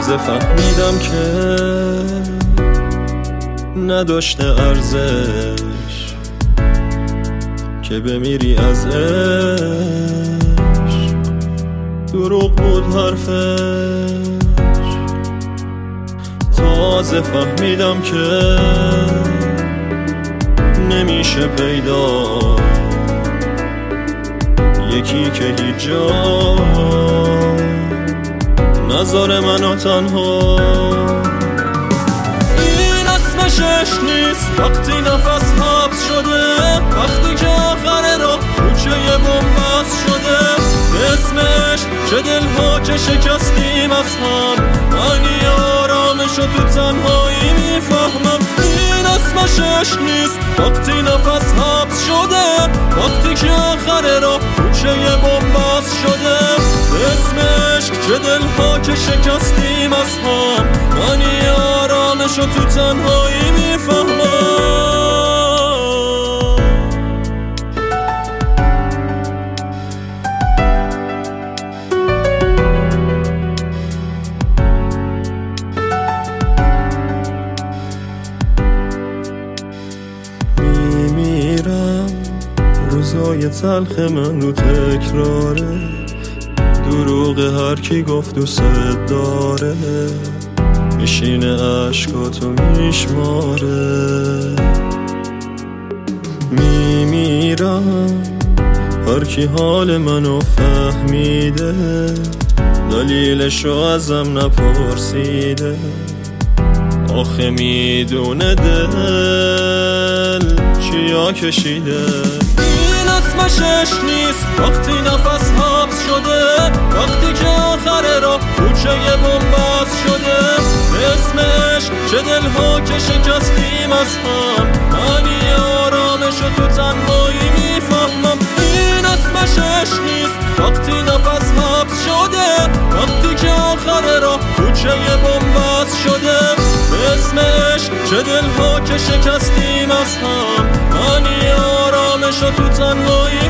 تازه فهمیدم که نداشته ارزش که بمیری از عشق. دروغ بود حرفش. تازه فهمیدم که نمیشه پیدا یکی که هیچ جا نذاره منو تنها. این اسمش عشق نیست وقتی نفس حبس شده، وقتی که آخر را کوچه بن‌بست شده. اسمش چه دلها که شکستیم از هم، معنی آرامشو تو تنهایی میفهمم. این اسمش عشق نیست وقتی نفس حبس شده، وقتی که آخر را کوچه بن‌بست شده. اسمش چه دلها که شکستیم از هم، معنی آرامشو تو تنهایی میفهمم. روزای تلخ من رو تکراره، دروغ هر کی گفت دوست داره، میشینه عشقاتو میشماره. میمیرم هر کی حال منو فهمیده، دلیلشو ازم نپرسیده. آخه میدونه دل چیا کشیده. این اسمش عشق نیست وقتی نفس حبس شده، وقتی که آخر را کوچه بن‌بست شده. اسمش چه دلها که شکستیم از هم، معنی آرامشو تو تنهایی میفهمم. این اسمش عشق نیست وقتی نفس حبس شده، وقتی که آخر را کوچه بن‌بست شده. اسمش چه دلها که شکستیم از هم، معنی آرامشو تو تنهایی